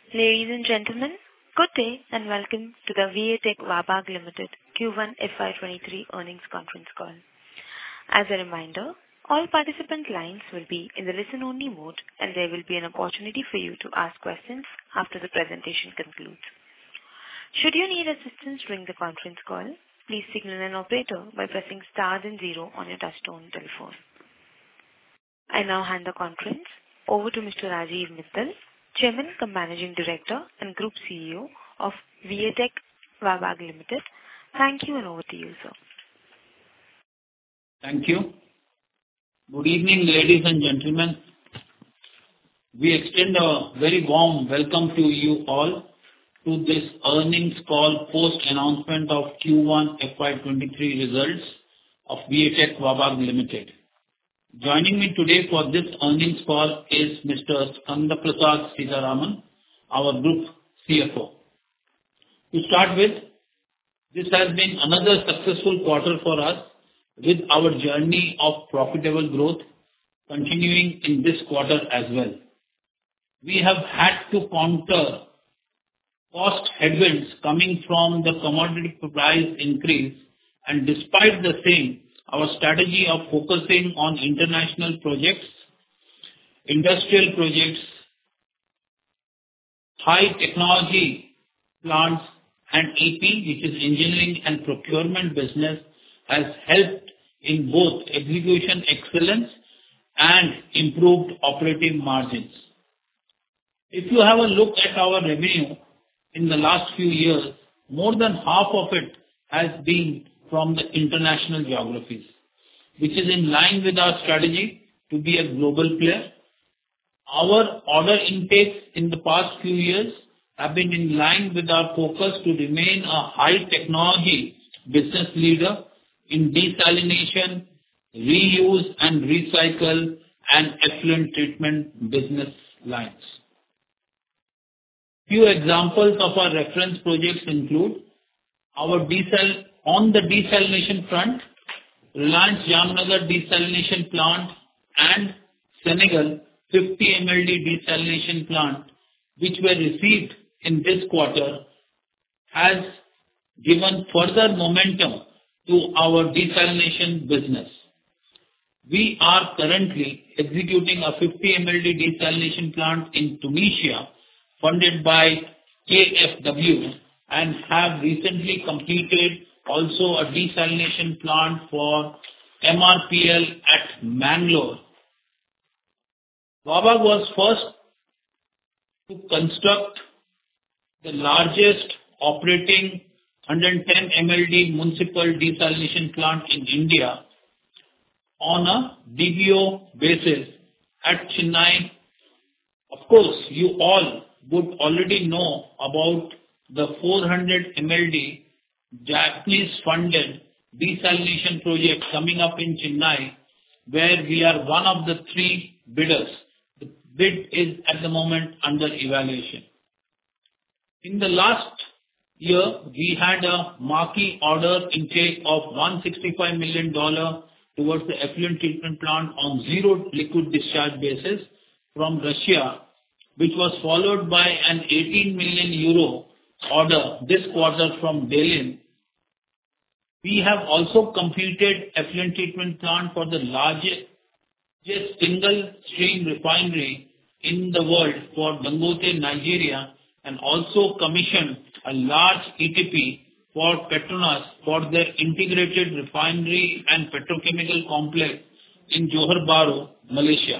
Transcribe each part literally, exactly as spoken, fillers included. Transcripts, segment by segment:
Ladies and gentlemen, good day and welcome to the Viatec Wabag Limited Q one F Y twenty-three earnings conference call. As a reminder, all participant lines will be in the listen-only mode, and there will be an opportunity for you to ask questions after the presentation concludes. Should you need assistance during the conference call, please signal an operator by pressing star and zero on your touchtone telephone. I now hand the conference over to Mister Rajiv Mittal, Chairman cum Managing Director and Group C E O of Viatec Wabag Limited. Thank you, and over to you, sir. Thank you. Good evening, ladies and gentlemen. We extend a very warm welcome to you all to this earnings call post announcement of Q one F Y twenty-three results of Viatec Wabag Limited. Joining me today for this earnings call is Mister Skanda Prasad Sitaraman, our Group C F O. To start with, this has been another successful quarter for us, with our journey of profitable growth continuing in this quarter as well. We have had to counter cost headwinds coming from the commodity price increase, and despite the same, our strategy of focusing on international projects, industrial projects, high technology plants, and E P, which is engineering and procurement business, has helped in both execution excellence and improved operating margins. If you have a look at our revenue in the last few years, more than half of it has been from the international geographies, which is in line with our strategy to be a global player. Our order intakes in the past few years have been in line with our focus to remain a high technology business leader in desalination, reuse and recycle, and effluent treatment business lines. Few examples of our reference projects include our desal on the desalination front, Reliance Jamnagar desalination plant and Senegal fifty millimeter desalination plant, which were received in this quarter, has given further momentum to our desalination business. We are currently executing a fifty millimeter desalination plant in Tunisia, funded by K F W, and have recently completed also a desalination plant for M R P L at Mangalore. Wabag was first to construct the largest operating one hundred ten millimeter municipal desalination plant in India on a D B O basis at Chennai. Of course, you all would already know about the four hundred millimeter Japanese-funded desalination project coming up in Chennai, where we are one of the three bidders. The bid is at the moment under evaluation. In the last year, we had a marquee order intake of one hundred sixty-five million dollars towards the effluent treatment plant on zero liquid discharge basis from Russia, which was followed by an eighteen million euro order this quarter from Dalian. We have also completed effluent treatment plant for the largest single stream refinery in the world for Dangote, Nigeria, and also commissioned a large E T P for Petronas for their integrated refinery and petrochemical complex in Johor Bahru, Malaysia.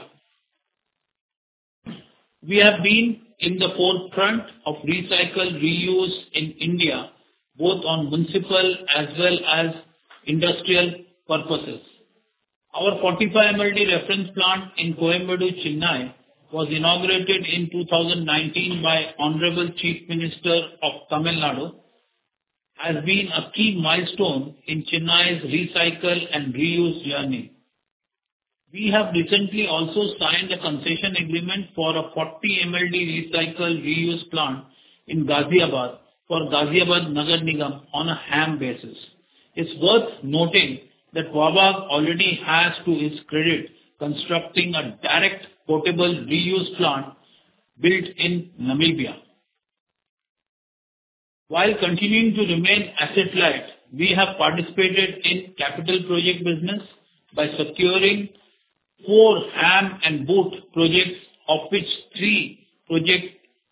We have been in the forefront of recycle reuse in India, both on municipal as well as industrial purposes. Our forty-five millimeter reference plant in Coimbatore, Chennai, was inaugurated in two thousand nineteen by Honorable Chief Minister of Tamil Nadu, has been a key milestone in Chennai's recycle and reuse journey. We have recently also signed a concession agreement for a forty millimeter recycle reuse plant in Ghaziabad for Ghaziabad Nagar Nigam on a H A M basis. It's worth noting that Wabag already has to its credit constructing a direct portable reuse plant built in Namibia. While continuing to remain asset light, we have participated in capital project business by securing four HAM and BOOT projects, of which three projects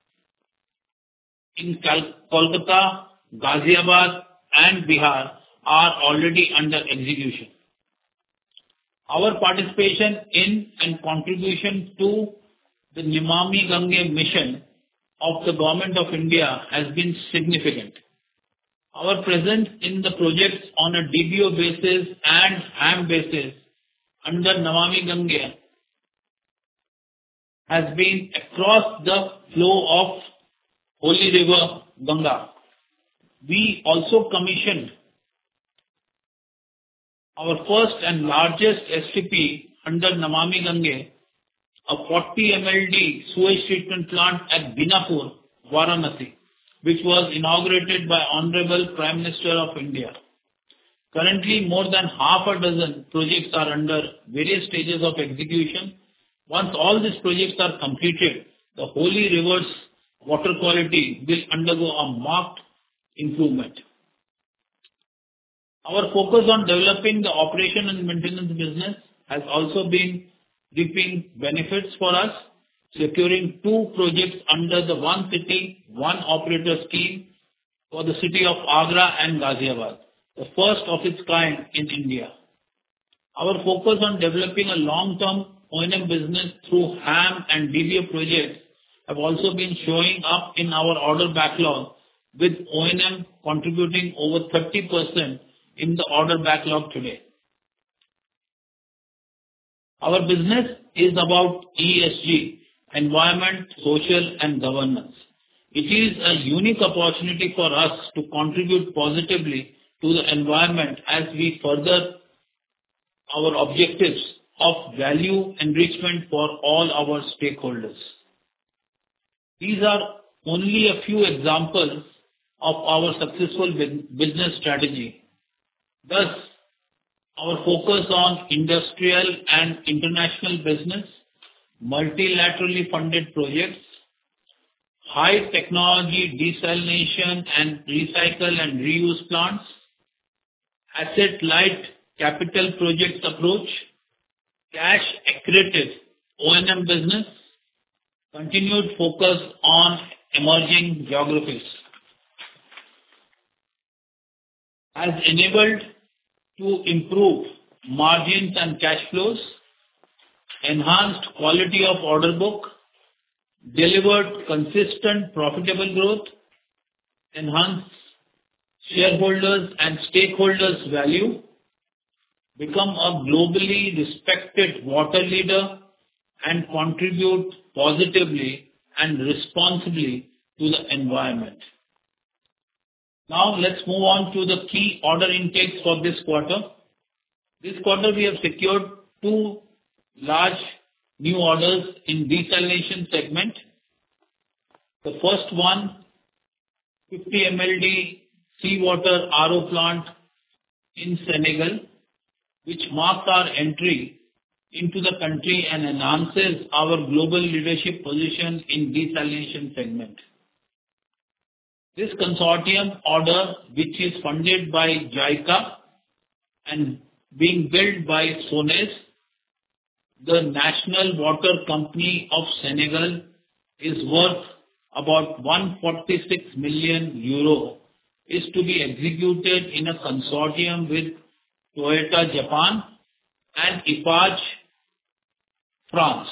in Kal- Kolkata, Ghaziabad, and Bihar are already under execution. Our participation in and contribution to the Namami Gange mission of the Government of India has been significant. Our presence in the projects on a D B O basis and HAM basis under Namami Gange has been across the flow of holy river Ganga. We also commissioned our first and largest S T P under Namami Gange, a forty millimeter sewage treatment plant at Binapur, Varanasi, which was inaugurated by Honorable Prime Minister of India. Currently, more than half a dozen projects are under various stages of execution. Once all these projects are completed, the holy river's water quality will undergo a marked improvement. Our focus on developing the operation and maintenance business has also been reaping benefits for us, securing two projects under the One City, One Operator scheme for the city of Agra and Ghaziabad, the first of its kind in India. Our focus on developing a long-term O and M business through HAM and D B O projects have also been showing up in our order backlog, with O and M contributing over thirty percent in the order backlog today. Our business is about E S G, environment, social and governance. It is a unique opportunity for us to contribute positively to the environment as we further our objectives of value enrichment for all our stakeholders. These are only a few examples of our successful business strategy. Thus, our focus on industrial and international business, multilaterally funded projects, high technology desalination and recycle and reuse plants, asset light capital projects approach, cash accretive O and M business, continued focus on emerging geographies has enabled to improve margins and cash flows, enhanced quality of order book, delivered consistent profitable growth, enhanced shareholders and stakeholders value, become a globally respected water leader, and contribute positively and responsibly to the environment. Now let's move on to the key order intakes for this quarter. This quarter we have secured two large new orders in desalination segment. The first one, fifty millimeter seawater R O plant in Senegal, which marks our entry into the country and enhances our global leadership position in desalination segment. This consortium order, which is funded by JICA and being built by SONES, the National Water Company of Senegal, is worth about one hundred forty-six million euro, is to be executed in a consortium with Toyota Japan and Eiffage France.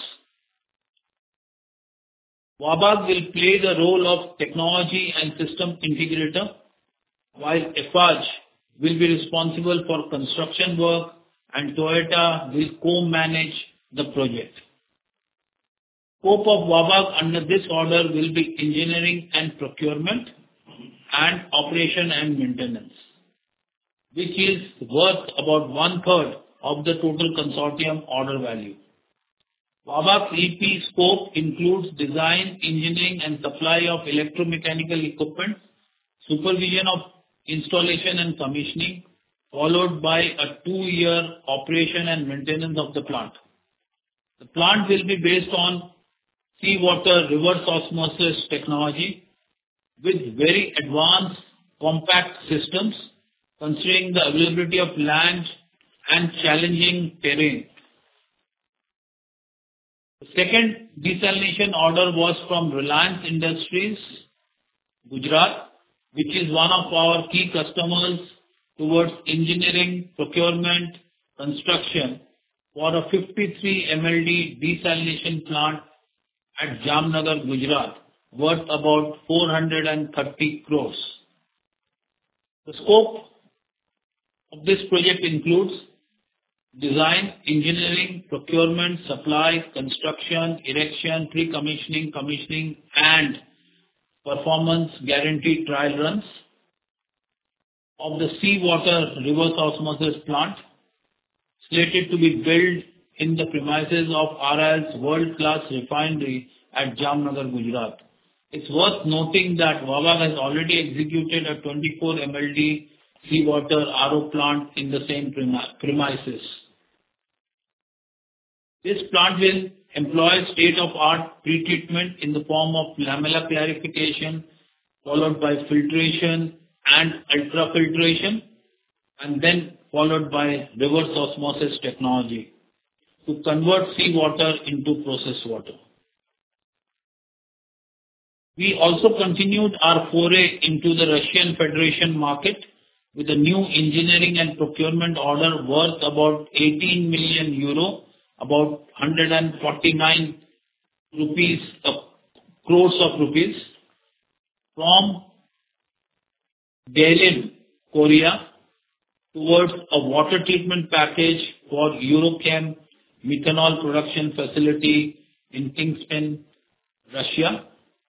WABAG will play the role of technology and system integrator, while Eiffage will be responsible for construction work and Toyota will co-manage the project. Scope of WABAG under this order will be engineering and procurement and operation and maintenance, which is worth about one-third of the total consortium order value. WABAG's E P scope includes design, engineering and supply of electromechanical equipment, supervision of installation and commissioning, followed by a two-year operation and maintenance of the plant. The plant will be based on seawater reverse osmosis technology with very advanced compact systems, considering the availability of land and challenging terrain. The second desalination order was from Reliance Industries, Gujarat, which is one of our key customers towards engineering, procurement, construction for a fifty-three M L D desalination plant at Jamnagar, Gujarat, worth about four hundred thirty crores. The scope of this project includes design, engineering, procurement, supply, construction, erection, pre-commissioning, commissioning, and performance guarantee trial runs of the seawater reverse osmosis plant, slated to be built in the premises of R I L's world-class refinery at Jamnagar, Gujarat. It's worth noting that Wabag has already executed a twenty-four M L D seawater R O plant in the same premises. This plant will employ state-of-art pretreatment in the form of lamella clarification, followed by filtration and ultrafiltration, and then followed by reverse osmosis technology to convert seawater into processed water. We also continued our foray into the Russian Federation market with a new engineering and procurement order worth about eighteen million euro, about one hundred forty-nine rupees, uh, crores of rupees, from Daelim, Korea, towards a water treatment package for Eurochem methanol production facility in Kingston, Russia.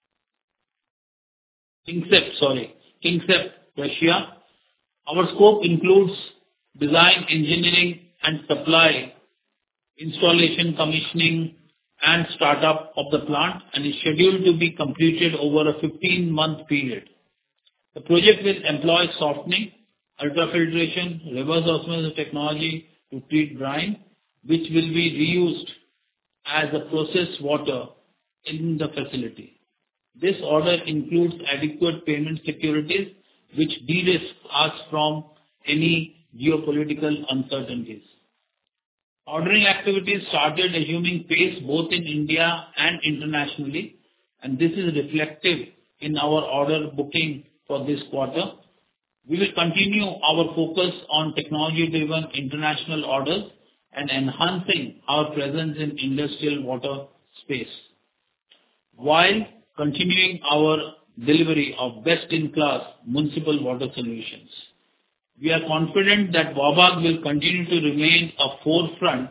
Kingsep, sorry, Kingsep, Russia. Our scope includes design, engineering, and supply, installation, commissioning, and startup of the plant, and is scheduled to be completed over a fifteen-month period. The project will employ softening, ultrafiltration, reverse osmosis technology to treat brine, which will be reused as a processed water in the facility. This order includes adequate payment securities, which de-risk us from any geopolitical uncertainties. Ordering activities started assuming pace both in India and internationally, and this is reflective in our order booking for this quarter. We will continue our focus on technology-driven international orders and enhancing our presence in industrial water space, while continuing our delivery of best-in-class municipal water solutions. We are confident that Wabag will continue to remain a forefront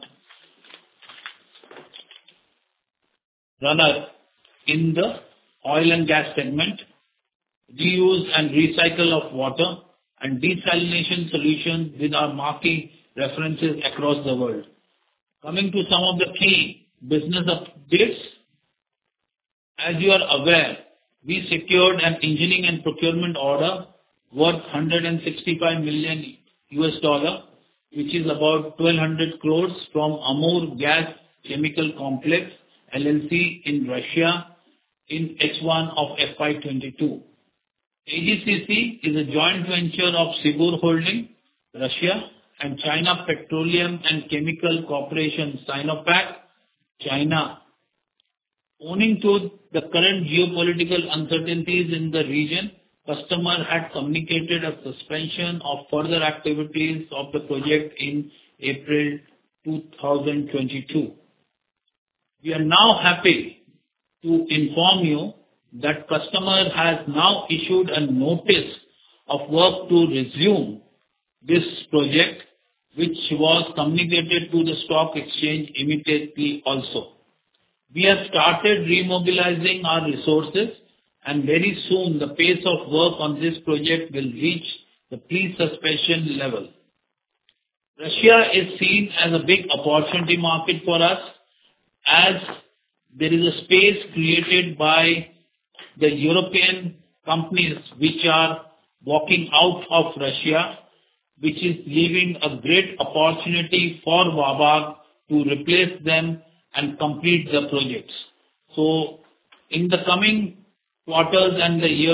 runner in the oil and gas segment, reuse and recycle of water, and desalination solutions with our marquee references across the world. Coming to some of the key business updates. As you are aware, we secured an engineering and procurement order worth one hundred sixty-five million U S dollar, which is about twelve hundred crores from Amur Gas Chemical Complex, L L C in Russia in H one of F Y twenty-two. A G C C is a joint venture of Sibur Holding, Russia, and China Petroleum and Chemical Corporation, Sinopec, China. Owing to the current geopolitical uncertainties in the region, customer had communicated a suspension of further activities of the project in April two thousand twenty-two. We are now happy to inform you that customer has now issued a notice of work to resume this project, which was communicated to the stock exchange immediately also. We have started remobilizing our resources, and very soon the pace of work on this project will reach the pre-suspension level. Russia is seen as a big opportunity market for us, as there is a space created by the European companies which are walking out of Russia, which is leaving a great opportunity for Wabag to replace them and complete the projects. So in the coming quarters and the years,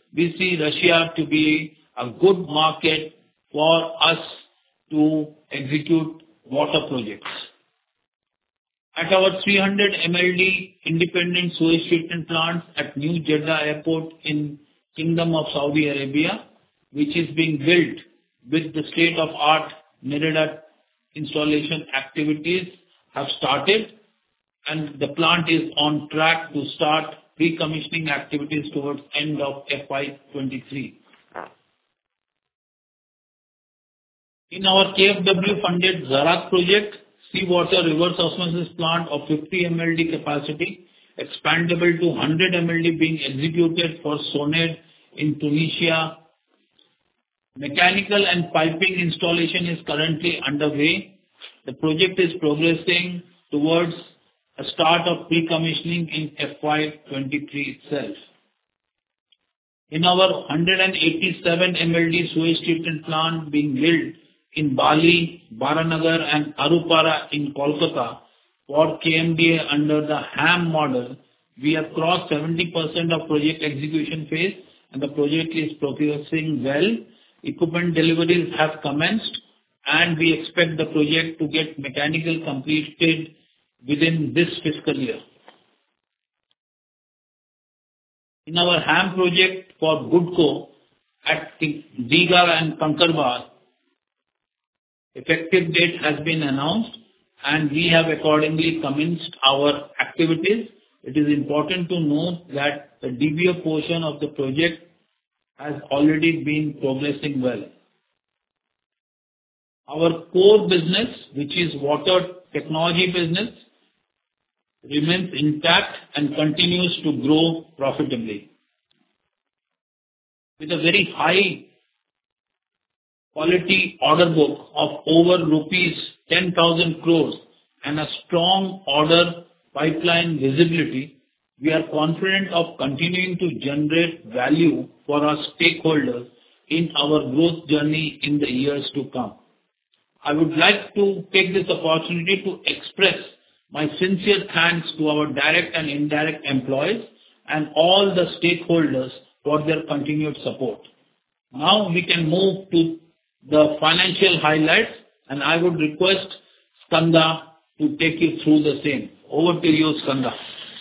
we see Russia to be a good market for us to execute water projects. At our three hundred millimeter independent sewage treatment plant at New Jeddah Airport in Kingdom of Saudi Arabia, which is being built with the state-of-art Merida installation activities have started, and the plant is on track to start pre-commissioning activities towards end of F Y twenty-three. In our K F W-funded Zarak project, seawater reverse osmosis plant of fifty millimeter capacity, expandable to one hundred millimeter being executed for Soned in Tunisia. Mechanical and piping installation is currently underway. The project is progressing towards a start of pre-commissioning in F Y twenty-three itself. In our one hundred eighty-seven millimeter sewage treatment plant being built in Bali, Baranagar and Arupara in Kolkata for K M D A under the HAM model, we have crossed seventy percent of project execution phase and the project is progressing well. Equipment deliveries have commenced and we expect the project to get mechanical completed within this fiscal year. In our HAM project for Goodco at Digha and Kankarbar, effective date has been announced and we have accordingly commenced our activities. It is important to note that the D B O portion of the project has already been progressing well. Our core business, which is water technology business, remains intact and continues to grow profitably. With a very high quality order book of over rupees ten thousand crores and a strong order pipeline visibility, we are confident of continuing to generate value for our stakeholders in our growth journey in the years to come. I would like to take this opportunity to express my sincere thanks to our direct and indirect employees and all the stakeholders for their continued support. Now we can move to the financial highlights and I would request Skanda to take you through the same. Over to you, Skanda.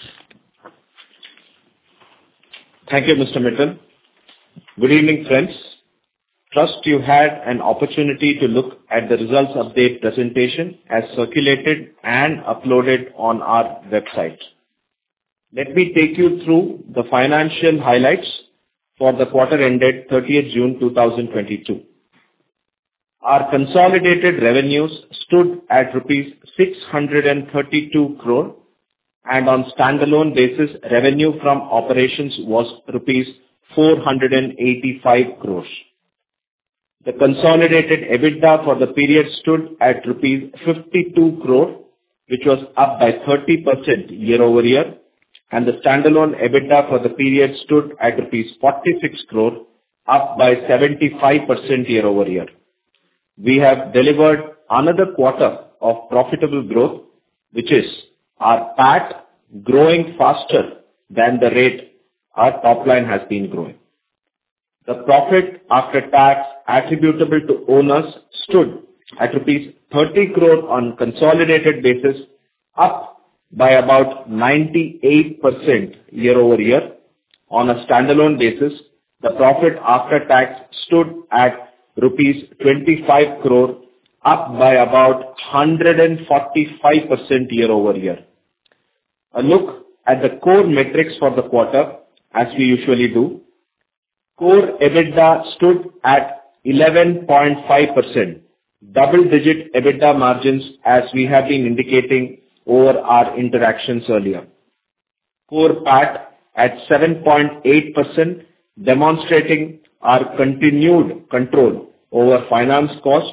Thank you, Mister Mittal. Good evening, friends. Trust you had an opportunity to look at the results update presentation as circulated and uploaded on our website. Let me take you through the financial highlights for the quarter ended thirtieth June two thousand twenty-two. Our consolidated revenues stood at rupees six hundred thirty-two crore, and on standalone basis, revenue from operations was rupees four hundred eighty-five crores. The consolidated EBITDA for the period stood at rupees fifty-two crore, which was up by thirty percent year-over-year, and the standalone EBITDA for the period stood at rupees forty-six crore, up by seventy-five percent year-over-year. We have delivered another quarter of profitable growth, which is our P A T growing faster than the rate our top line has been growing. The profit after tax attributable to owners stood at rupees thirty crore on consolidated basis, up by about ninety-eight percent year-over-year. On a standalone basis, the profit after tax stood at rupees twenty-five crore, up by about one hundred forty-five percent year-over-year. A look at the core metrics for the quarter, as we usually do. Core EBITDA stood at eleven point five percent, double-digit EBITDA margins as we have been indicating over our interactions earlier. Core P A T at seven point eight percent, demonstrating our continued control over finance cost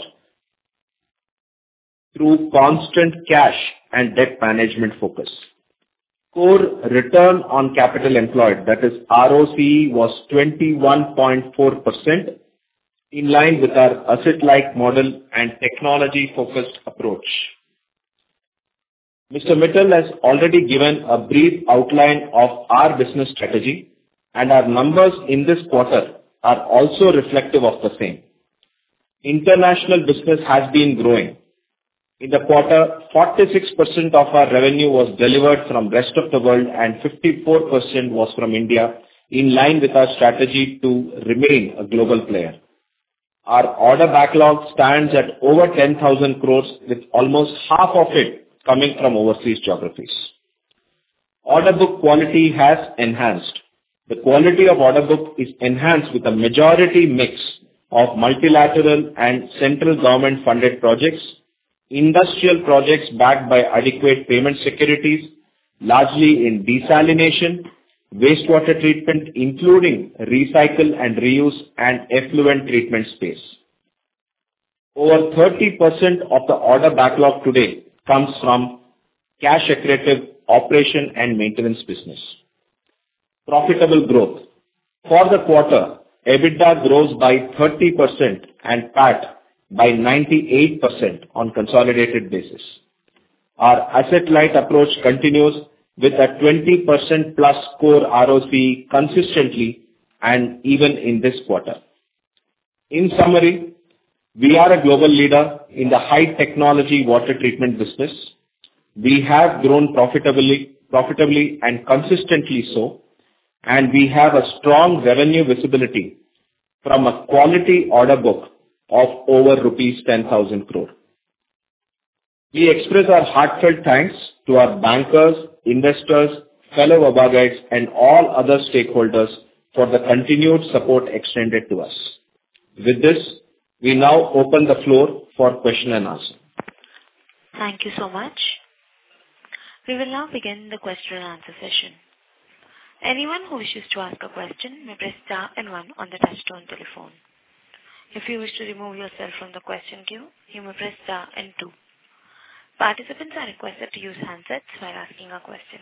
through constant cash and debt management focus. Core return on capital employed, that is R O C E, was twenty-one point four percent, in line with our asset-light model and technology-focused approach. Mister Mittal has already given a brief outline of our business strategy, and our numbers in this quarter are also reflective of the same. International business has been growing. In the quarter, forty-six percent of our revenue was delivered from rest of the world and fifty-four percent was from India, in line with our strategy to remain a global player. Our order backlog stands at over ten thousand crores, with almost half of it coming from overseas geographies. Order book quality has enhanced. The quality of order book is enhanced with a majority mix of multilateral and central government-funded projects, industrial projects backed by adequate payment securities, largely in desalination, wastewater treatment, including recycle and reuse and effluent treatment space. Over thirty percent of the order backlog today comes from cash accretive operation and maintenance business. Profitable growth. For the quarter, EBITDA grows by thirty percent and P A T by ninety-eight percent on consolidated basis. Our asset-light approach continues with a twenty percent plus core R O C E consistently and even in this quarter. In summary, we are a global leader in the high technology water treatment business. We have grown profitably, profitably and consistently so, and we have a strong revenue visibility from a quality order book of over rupees ten thousand crore. We express our heartfelt thanks to our bankers, investors, fellow Wabaghites, and all other stakeholders for the continued support extended to us. With this, we now open the floor for question and answer. Thank you so much. We will now begin the question and answer session. Anyone who wishes to ask a question may press star and one on the touchtone telephone. If you wish to remove yourself from the question queue, you may press star and two. Participants are requested to use handsets while asking a question.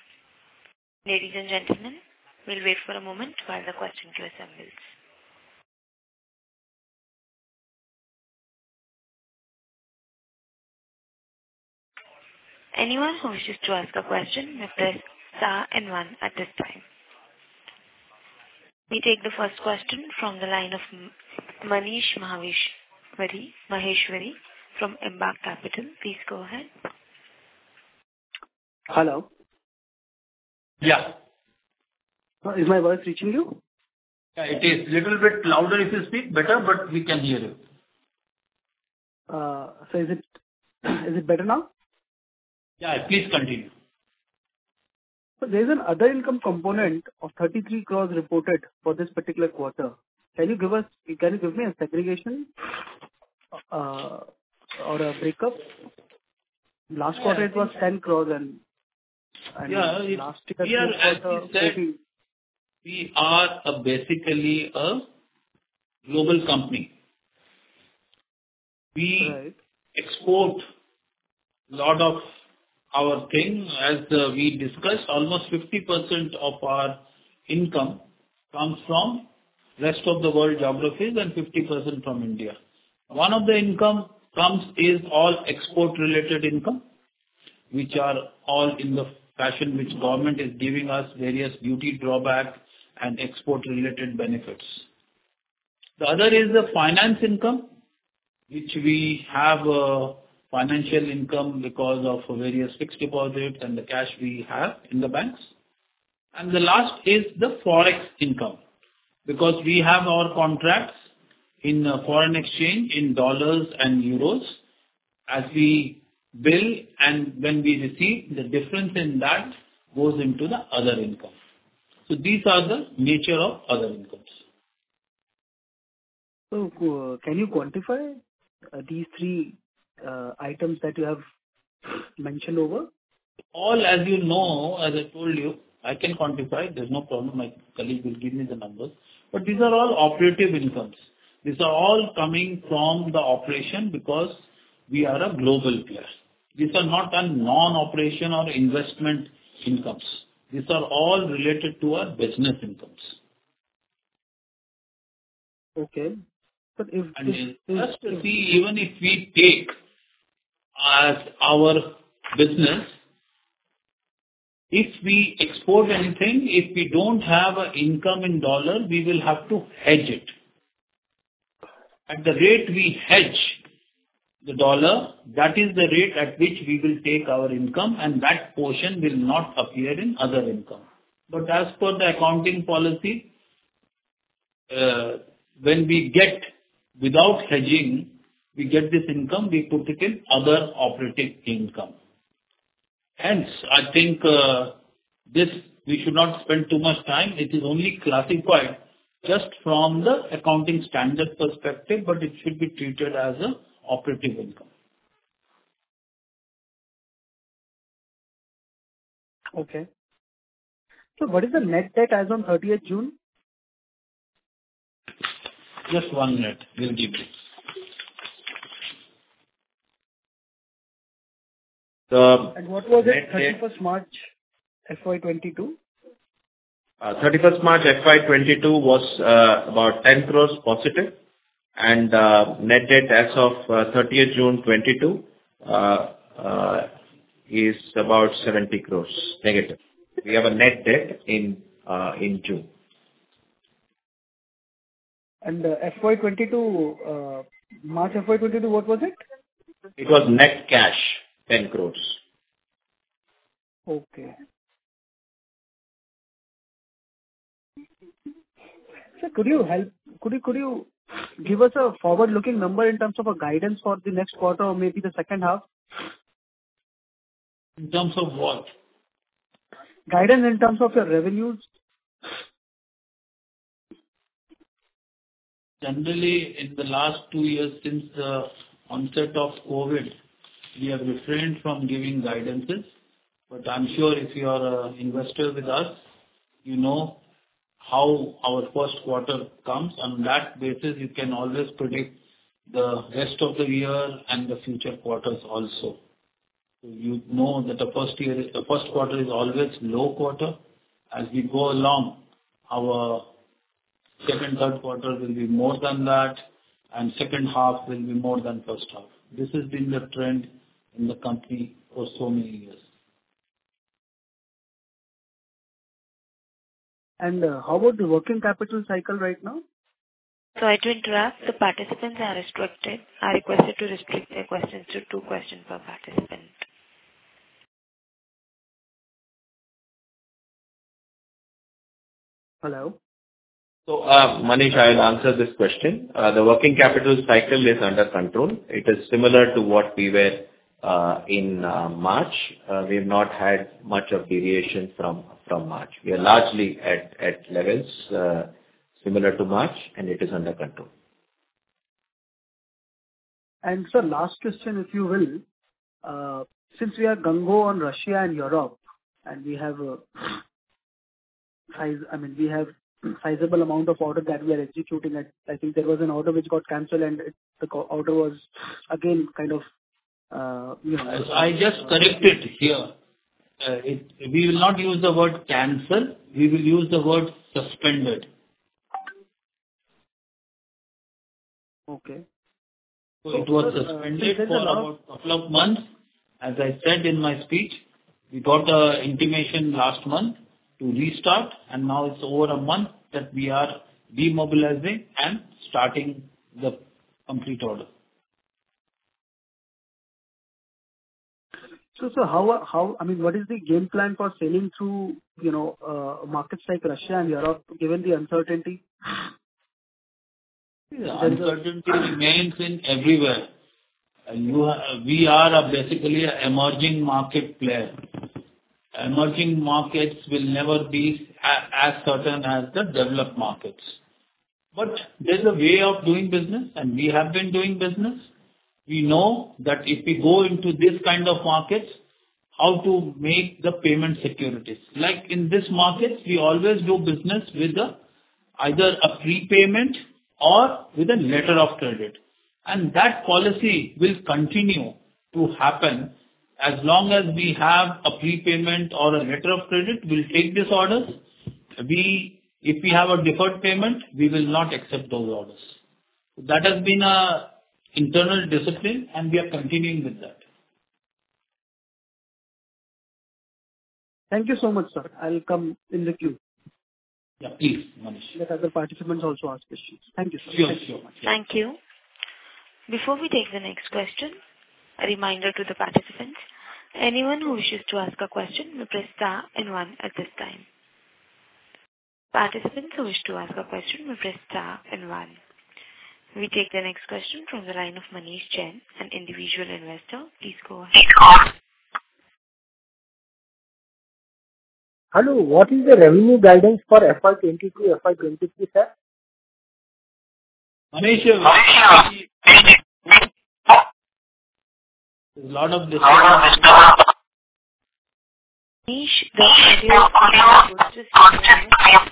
Ladies and gentlemen, we'll wait for a moment while the question queue assembles. Anyone who wishes to ask a question may press star and one at this time. We take the first question from the line of Manish Maheshwari, Maheshwari from Embark Capital. Please go ahead. Hello. Yeah. Uh, is my voice reaching you? Yeah, it is. Little bit louder if you speak, better, but we can hear you. Uh, so is it is it better now? Yeah, please continue. So there is an other income component of thirty-three crores reported for this particular quarter. Can you give us? Can you give me a segregation uh, or a breakup? Last Yeah, quarter it was ten crores and, and yeah, it, last we are, as quarter we said, forty. we are a basically a global company. We Right. export lot of our thing, as uh, we discussed, almost fifty percent of our income comes from rest of the world geographies and fifty percent from India. One of the income comes is all export related income, which are all in the fashion which government is giving us various duty drawback and export related benefits. The other is the finance income, which we have uh, financial income because of various fixed deposits and the cash we have in the banks. And the last is the forex income, because we have our contracts in uh, foreign exchange in dollars and euros. As we bill and when we receive, the difference in that goes into the other income. So these are the nature of other incomes. So uh, can you quantify uh, these three uh, items that you have mentioned over? All, as you know, as I told you, I can quantify. There's no problem. My colleague will give me the numbers. But these are all operative incomes. These are all coming from the operation because we are a global player. These are not a non-operation or investment incomes. These are all related to our business incomes. Okay. But if, And if, if, just to if see, even if we take as our business, if we export anything, if we don't have an income in dollar, we will have to hedge it. At the rate we hedge the dollar, that is the rate at which we will take our income, and that portion will not appear in other income. But as per the accounting policy, uh, when we get without hedging, we get this income, we put it in other operating income. Hence, I think uh, this we should not spend too much time. It is only classified just from the accounting standard perspective, but it should be treated as a operating income. Okay. So what is the net debt as on thirtieth June? Just one minute, we'll give you. The And what was it, net debt- thirty-first March F Y twenty-two? Uh, thirty-first March F Y twenty-two was uh, about ten crores positive, and uh, net debt as of uh, thirtieth June twenty-two uh, uh, is about seventy crores negative. We have a net debt in uh, in June. And uh, F Y twenty-two, uh, March F Y twenty-two, what was it? It was net cash, ten crores. Okay. Sir, could you help, could you, could you give us a forward-looking number in terms of a guidance for the next quarter or maybe the second half? In terms of what? Guidance in terms of your revenues? Generally, in the last two years since the onset of COVID, we have refrained from giving guidances. But I'm sure if you are an investor with us, you know how our first quarter comes. On that basis, you can always predict the rest of the year and the future quarters also. So you know that the first year, the first quarter is always low quarter. As we go along, our second, third quarter will be more than that, and second half will be more than first half. This has been the trend in the company for so many years. And uh, how about the working capital cycle right now? Sorry to interrupt. The participants are restricted. Are requested to restrict their questions to two questions per participant. Hello? So, uh, Manish, I will answer this question. Uh, The working capital cycle is under control. It is similar to what we were uh, in uh, March. Uh, We have not had much of deviation from from March. We are largely at at levels uh, similar to March, and it is under control. And sir, last question, if you will. Uh, Since we are gung-ho on Russia and Europe, and we have a size, I mean, we have sizable amount of order that we are executing at. I think there was an order which got cancelled, and it, the co- order was again kind of, uh, you know. As I just corrected here. Uh, it, we will not use the word cancel, we will use the word suspended. Okay. So it was So, uh, suspended there's for a lot of- about a couple of months. As I said in my speech, we got an intimation last month to restart, and now it's over a month that we are demobilizing and starting the complete order. So, so how, how, I mean, what is the game plan for sailing through, you know, uh, markets like Russia and Europe, given the uncertainty? The There is a- uncertainty remains in everywhere. Uh, You are, we are a basically an emerging market player. Emerging markets will never be a- as certain as the developed markets. But there's a way of doing business, and we have been doing business. We know that if we go into this kind of markets, how to make the payment securities. Like in this market, we always do business with a, either a prepayment or with a letter of credit. And that policy will continue to happen as long as we have a prepayment or a letter of credit. We'll take these orders. We, if we have a deferred payment, we will not accept those orders. That has been a internal discipline, and we are continuing with that. Thank you so much, sir. I'll come in the queue. Yeah, please, Manish. Let other participants also ask questions. Thank you, sir. Sure, Thank you sure. so much. Thank you. Before we take the next question, a reminder to the participants, anyone who wishes to ask a question may press star and one at this time. Participants who wish to ask a question may press star and one. We take the next question from the line of Manish Jain, an individual investor. Please go ahead. Hello, what is the revenue guidance for F Y twenty-two, F Y twenty-three, sir? Manish, there's a lot of disturbance. Manish, the audio is close to zero.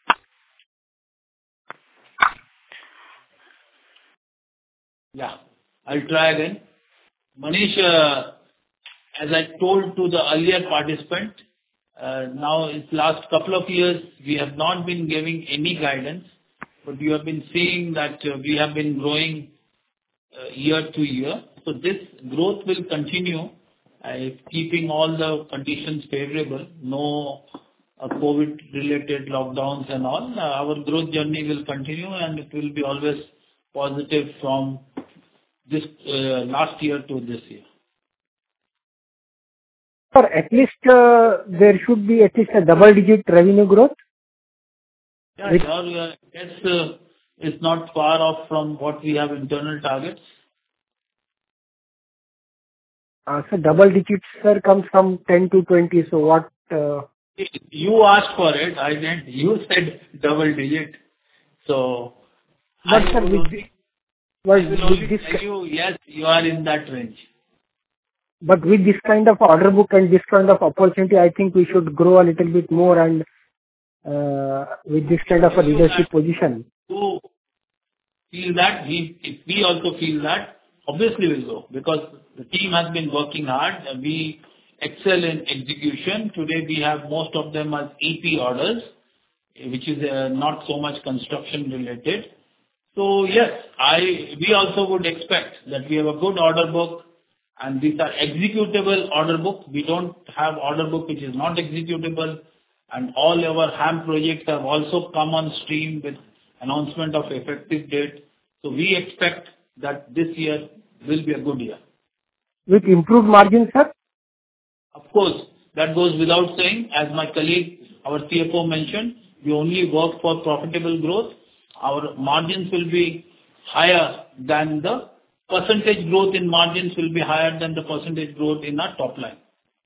Yeah, I'll try again. Manish, uh, as I told to the earlier participant, uh, now it's last couple of years, we have not been giving any guidance, but you have been seeing that uh, we have been growing uh, year to year. So this growth will continue, uh, keeping all the conditions favorable, no uh, COVID-related lockdowns and all. Uh, our growth journey will continue, and it will be always positive from this uh, last year to this year. Sir, at least uh, there should be at least a double-digit revenue growth. Yeah, Which- your uh, guess uh, is not far off from what we have internal targets. Uh, so double digits, sir, comes from ten to twenty. So what? Uh, You asked for it, I didn't. You said double digit. So but I sir, will with, only, thi- well, I will only with this, tell you, yes, you are in that range. but with this kind of order book and this kind of opportunity, I think we should grow a little bit more and uh, with this kind of a leadership position. Who feel that, we, if we also feel that, obviously we'll go, because the team has been working hard. We excel in execution. Today we have most of them as E P orders, which is uh, not so much construction related. So yes, I we also would expect that we have a good order book, and these are executable order book. We don't have order book which is not executable, and all our HAM projects have also come on stream with announcement of effective date. So we expect that this year will be a good year. With improved margins, sir? Of course, that goes without saying. As my colleague, our C F O mentioned, we only work for profitable growth. Our margins will be higher than the percentage growth in margins will be higher than the percentage growth in our top line.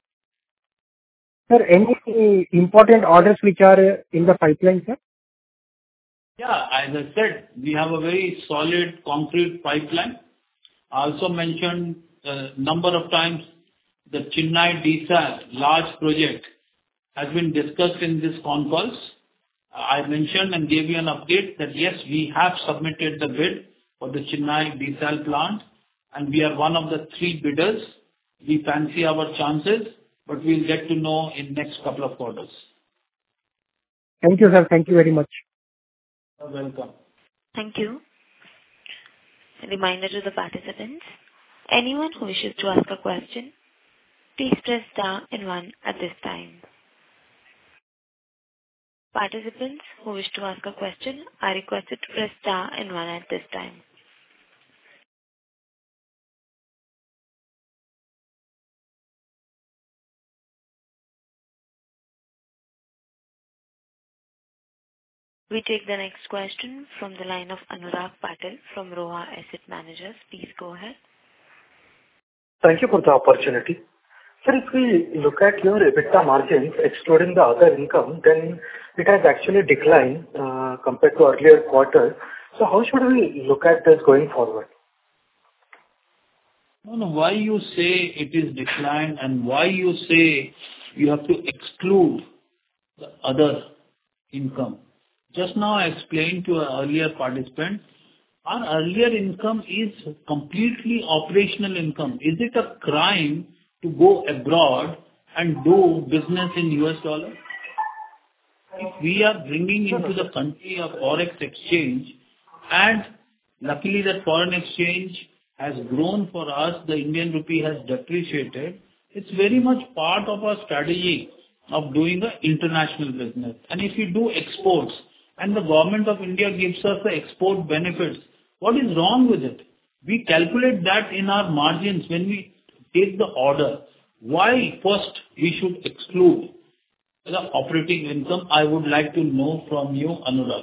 Sir, any important orders which are uh, in the pipeline, sir? Yeah, as I said, we have a very solid concrete pipeline. I also mentioned a number of times the Chennai Desal large project has been discussed in this con calls. I mentioned and gave you an update that yes, we have submitted the bid for the Chennai Desal plant, and we are one of the three bidders. We fancy our chances, but we'll get to know in next couple of quarters. Thank you, sir. Thank you very much. You're welcome. Thank you. A reminder to the participants, anyone who wishes to ask a question, please press star and one at this time. Participants who wish to ask a question are requested to press star and one at this time. We take the next question from the line of Anurag Patil from Roha Asset Managers. Please go ahead. Thank you for the opportunity. Sir, if we look at your EBITDA margins, excluding the other income, then it has actually declined uh, compared to earlier quarters. So how should we look at this going forward? No, no, why you say it is declined and why you say you have to exclude the other income? Just now I explained to an earlier participant, our earlier income is completely operational income. Is it a crime to go abroad and do business in U S dollar? If we are bringing into the country a forex exchange, and luckily that foreign exchange has grown for us, the Indian rupee has depreciated, it's very much part of our strategy of doing the international business. And if we do exports and the government of India gives us the export benefits, what is wrong with it? We calculate that in our margins when we take the order. Why first we should exclude the operating income? I would like to know from you, Anurag.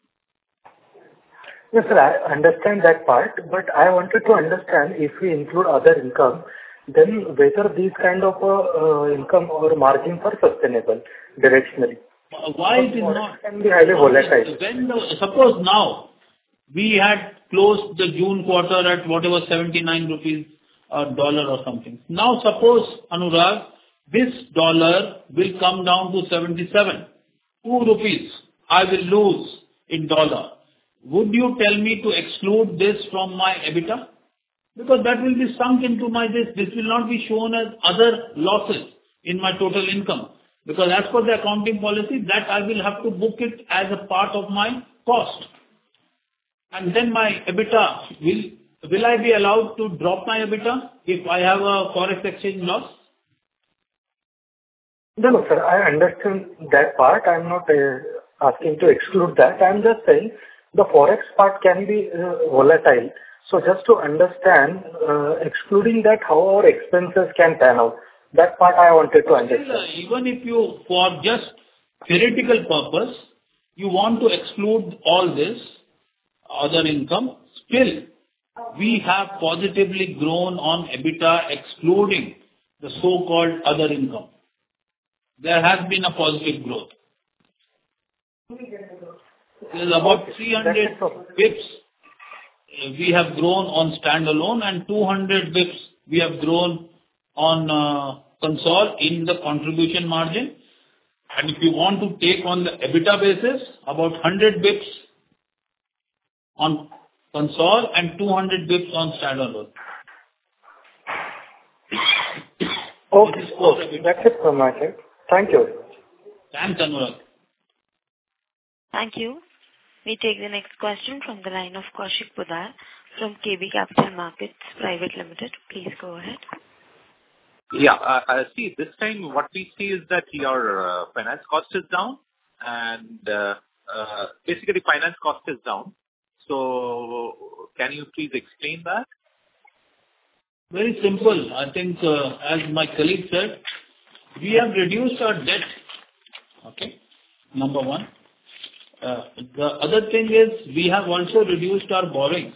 Yes, sir, I understand that part, but I wanted to understand if we include other income, then whether these kind of uh, uh, income or margins are sustainable directionally. Why it is not? It can be highly volatile. When the, suppose now we had closed the June quarter at whatever seventy-nine rupees a dollar or something. Now suppose, Anurag, this dollar will come down to seventy-seven. two rupees I will lose in dollar. Would you tell me to exclude this from my EBITDA? Because that will be sunk into my this. This will not be shown as other losses in my total income. Because as per the accounting policy, that I will have to book it as a part of my cost. And then my EBITDA, will, will I be allowed to drop my EBITDA if I have a forex exchange loss? No, no, sir, I understand that part. I'm not uh, asking to exclude that. I'm just saying the forex part can be uh, volatile. So just to understand, uh, excluding that, how our expenses can pan out. That part I wanted to understand. Still, uh, even if you, for just theoretical purpose, you want to exclude all this other income, still we have positively grown on EBITDA excluding the so-called other income. There has been a positive growth. There is about three hundred bips we have grown on standalone and two hundred bips we have grown on uh, console in the contribution margin. And if you want to take on the EBITDA basis, about one hundred bips on console and two hundred bips on standalone. Okay, okay. That's it from my side. Thank you very much. Thanks, Anurag. Thank you. We take the next question from the line of Kaushik Poddar from K B Capital Markets Private Limited. Please go ahead. Yeah, uh, uh, see, this time what we see is that your uh, finance cost is down and uh, uh, basically finance cost is down. So can you please explain that? Very simple. I think uh, as my colleague said, we have reduced our debt. Okay, number one. Uh, the other thing is we have also reduced our borrowings.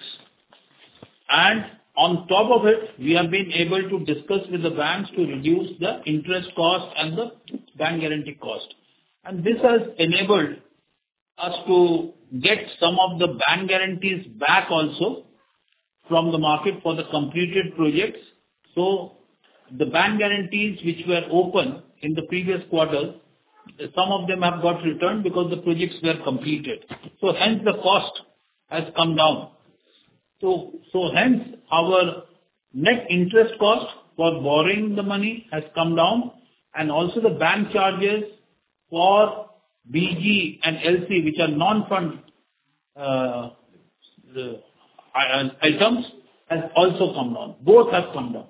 And on top of it, we have been able to discuss with the banks to reduce the interest cost and the bank guarantee cost. And this has enabled us to get some of the bank guarantees back also from the market for the completed projects. So the bank guarantees which were open in the previous quarter, some of them have got returned because the projects were completed. So hence the cost has come down. So, so hence our net interest cost for borrowing the money has come down, and also the bank charges for B G and L C, which are non-fund uh, the items, has also come down. Both have come down.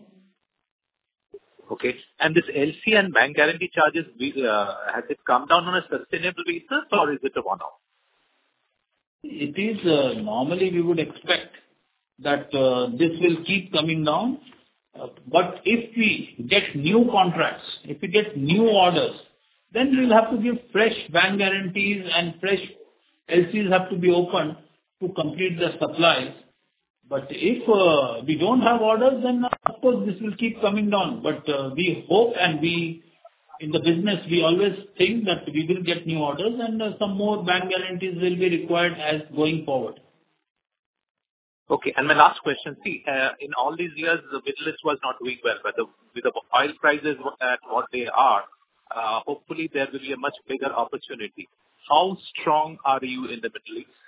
Okay. And this L C and bank guarantee charges, we, uh, has it come down on a sustainable basis or is it a one-off? It is uh, normally we would expect that uh, this will keep coming down. Uh, but if we get new contracts, if we get new orders, then we'll have to give fresh bank guarantees and fresh L Cs have to be opened to complete the supplies. But if uh, we don't have orders, then uh, of course this will keep coming down. But uh, we hope and we, in the business, we always think that we will get new orders and uh, some more bank guarantees will be required as going forward. Okay. And my last question, see, uh, in all these years, the Middle East was not doing well, but the, with the oil prices at what they are, uh, hopefully there will be a much bigger opportunity. How strong are you in the Middle East?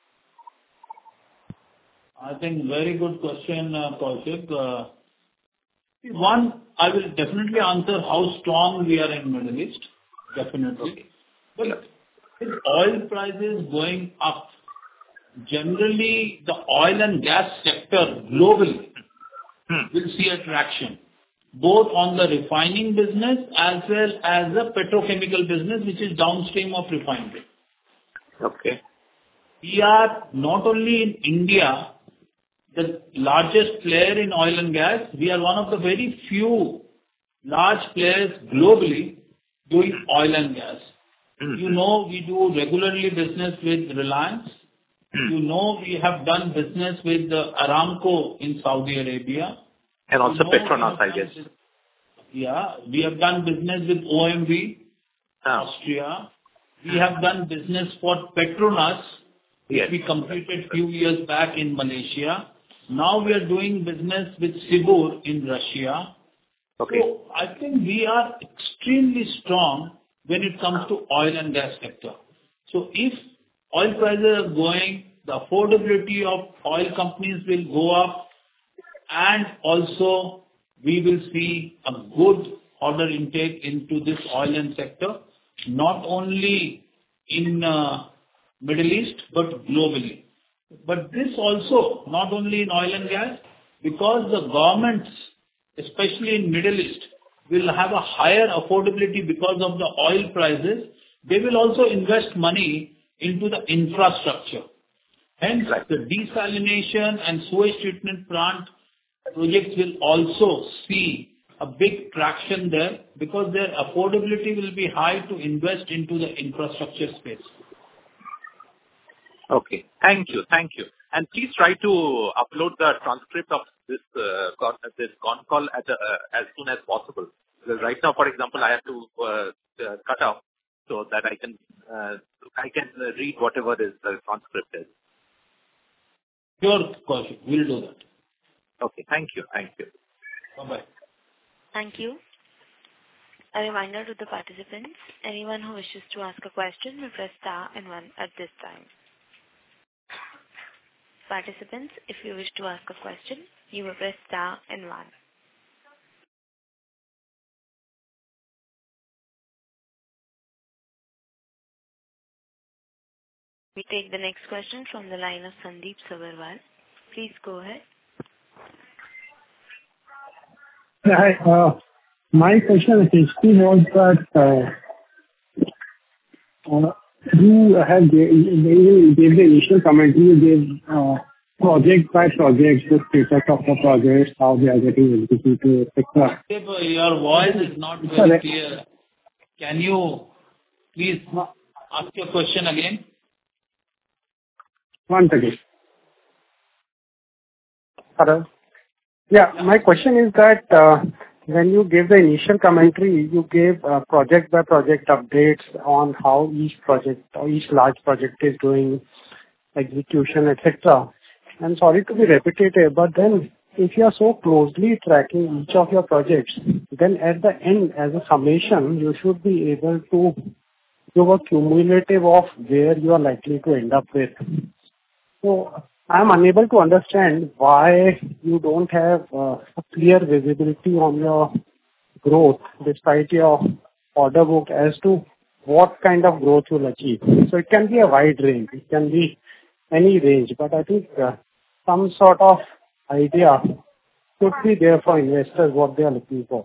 I think very good question, uh, Kaushik. Uh, one, I will definitely answer how strong we are in Middle East, definitely. Okay. But with oil prices going up, generally the oil and gas sector globally Hmm. will see a traction. both on the refining business as well as the petrochemical business, which is downstream of refinery. Okay. We are not only in India, the largest player in oil and gas, we are one of the very few large players globally doing oil and gas. Mm-hmm. You know, we do regularly business with Reliance. Mm-hmm. You know, we have done business with uh, Aramco in Saudi Arabia. And also you know Petronas, I guess. Business, yeah, we have done business with O M V, oh. Austria. We have done business for Petronas, which yes. we completed few years back in Malaysia. Now we are doing business with Sibur in Russia. Okay. So I think we are extremely strong when it comes to oil and gas sector. So if oil prices are going, the affordability of oil companies will go up, and also we will see a good order intake into this oil and sector, not only in uh, Middle East, but globally. But this also, not only in oil and gas, because the governments, especially in Middle East, will have a higher affordability because of the oil prices, they will also invest money into the infrastructure. Hence, right. the desalination and sewage treatment plant projects will also see a big traction there because their affordability will be high to invest into the infrastructure space. Okay. Thank you. Thank you. And please try to upload the transcript of this uh, con this con call at, uh, as soon as possible. Because right now, for example, I have to uh, uh, cut off so that I can uh, I can uh, read whatever is the transcript is. Sure, Kaushik. We'll do that. Okay. Thank you. Thank you. Bye-bye. Thank you. A reminder to the participants, anyone who wishes to ask a question may press star and one at this time. Participants, if you wish to ask a question, you may press star and one. We take the next question from the line of Sandeep Sabarwal. Please go ahead. Hi. Uh, my question basically was that uh, uh, you have gave, gave the initial commentary, you gave uh, project by project, the status of the projects, how they are getting executed, et cetera. Your voice is not very Sorry. clear. Can you please ask your question again? One second. Hello. Yeah, my question is that uh, when you gave the initial commentary, you gave uh, project by project updates on how each project or each large project is doing, execution, et cetera. I'm sorry to be repetitive, but then if you are so closely tracking each of your projects, then at the end, as a summation, you should be able to give a cumulative of where you are likely to end up with. So I'm unable to understand why you don't have uh, a clear visibility on your growth despite your order book as to what kind of growth you'll achieve. So it can be a wide range. It can be any range, but I think uh, some sort of idea should be there for investors what they are looking for.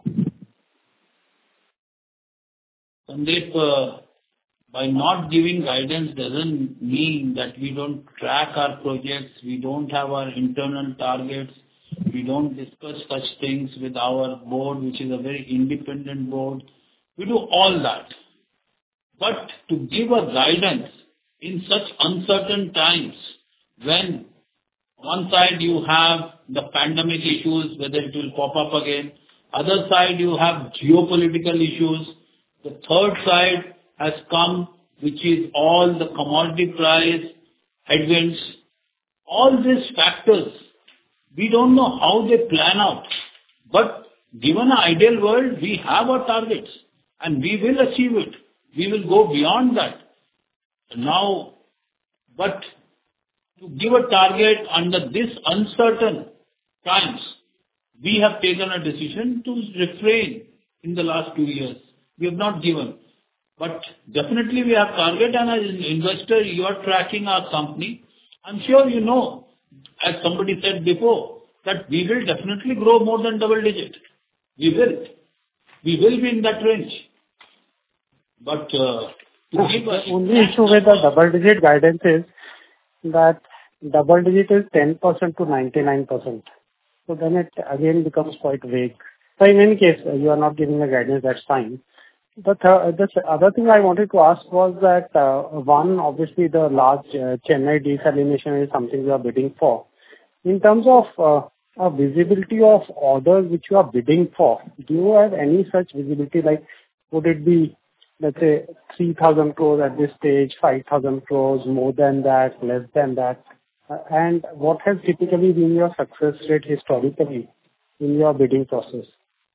Sandeep, uh, by not giving guidance doesn't mean that we don't track our projects, we don't have our internal targets, we don't discuss such things with our board, which is a very independent board. We do all that. But to give a guidance in such uncertain times, when one side you have the pandemic issues, whether it will pop up again, other side you have geopolitical issues, the third side has come, which is all the commodity price headwinds. All these factors, we don't know how they plan out. But given an ideal world, we have our targets and we will achieve it. We will go beyond that. Now, but to give a target under this uncertain times, we have taken a decision to refrain in the last two years. We have not given. But definitely we have target, and as an investor, you are tracking our company. I'm sure you know, as somebody said before, that we will definitely grow more than double digit. We will. We will be in that range. But uh, to give The a only issue with the double-digit guidance is that double digit is ten percent to ninety-nine percent. So then it again becomes quite vague. So in any case, uh, you are not giving a guidance, that's fine. The th- the other thing I wanted to ask was that, uh, one, obviously the large uh, Chennai desalination is something you are bidding for. In terms of uh, a visibility of orders which you are bidding for, do you have any such visibility? Like, would it be, let's say, three thousand crores at this stage, five thousand crores, more than that, less than that? Uh, And what has typically been your success rate historically in your bidding process?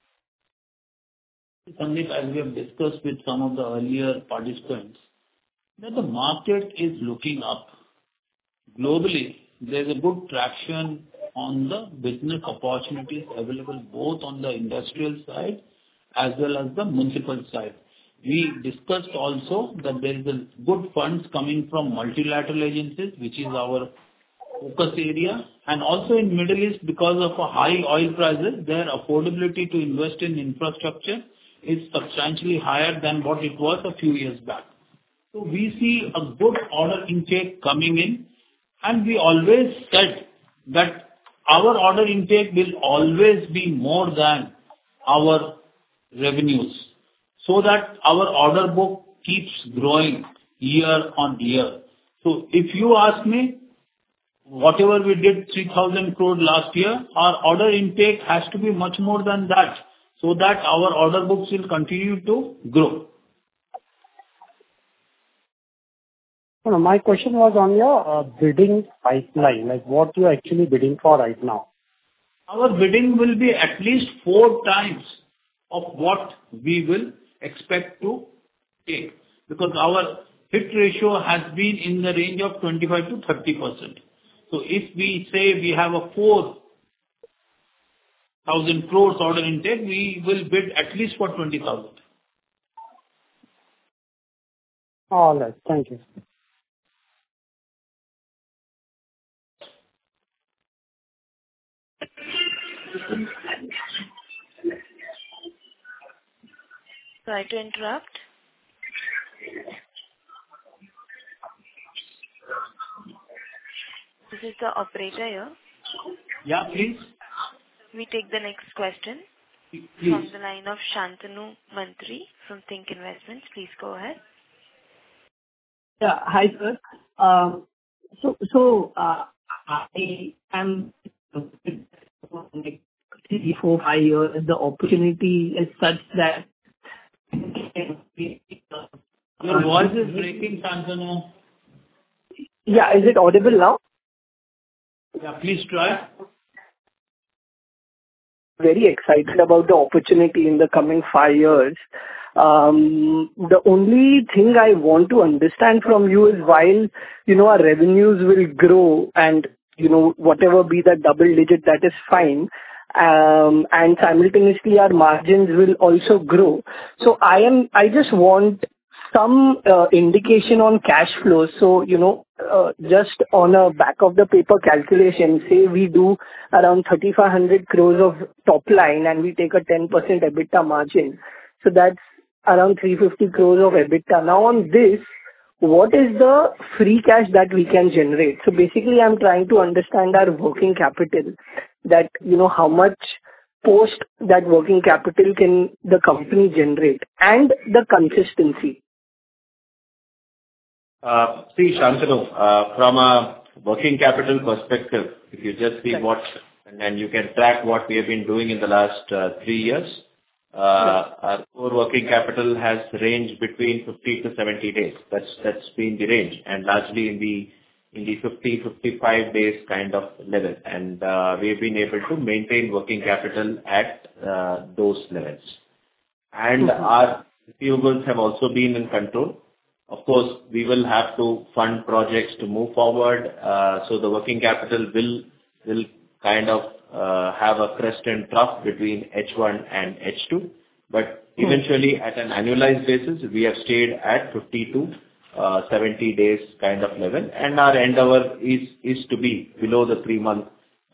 Sandeep, as we have discussed with some of the earlier participants, that the market is looking up. Globally, there's a good traction on the business opportunities available both on the industrial side as well as the municipal side. We discussed also that there is a good funds coming from multilateral agencies, which is our focus area, and also in Middle East, because of a high oil prices, their affordability to invest in infrastructure is substantially higher than what it was a few years back. So we see a good order intake coming in, and we always said that our order intake will always be more than our revenues, so that our order book keeps growing year on year. So if you ask me, whatever we did three thousand crore last year, our order intake has to be much more than that, so that our order books will continue to grow. No, no, my question was on your uh, bidding pipeline, like what you're actually bidding for right now. Our bidding will be at least four times of what we will expect to take, because our hit ratio has been in the range of twenty-five to thirty percent. So if we say we have a four thousand crores order intake, we will bid at least for twenty thousand. All right. Thank you. Sorry to interrupt. This is the operator here. Yeah, please. We take the next question Please. from the line of Shantanu Mantri from Think Investments. Please go ahead. Yeah. Hi, sir. Um, So, so uh, I am like three, four, five years, the opportunity is such that Your voice is breaking, Shantanu. Yeah, is it audible now? Yeah, please try. Very excited about the opportunity in the coming five years. Um, the only thing I want to understand from you is, while, you know, our revenues will grow and, you know, whatever be the double digit, that is fine. Um, and simultaneously our margins will also grow. So I am, I just want some uh, indication on cash flows. So, you know, uh, just on a back of the paper calculation, say we do around thirty-five hundred crores of top line and we take a ten percent EBITDA margin. So that's around three hundred fifty crores of EBITDA. Now on this, what is the free cash that we can generate? So basically I'm trying to understand our working capital, that, you know, how much post that working capital can the company generate, and the consistency. Uh, See, Shantanu, uh, from a working capital perspective, if you just see Right. what, and then you can track what we have been doing in the last uh, three years, uh, our core working capital has ranged between fifty to seventy days. That's That's been the range, and largely in the in the fifty, fifty-five days kind of level. And uh, we've been able to maintain working capital at uh, those levels. And our receivables have also been in control. Of course, we will have to fund projects to move forward, uh, so the working capital will will kind of uh, have a crest and trough between H one and H two. But eventually, at an annualized basis, we have stayed at fifty to seventy days kind of level, and our endeavor is is to be below the three-month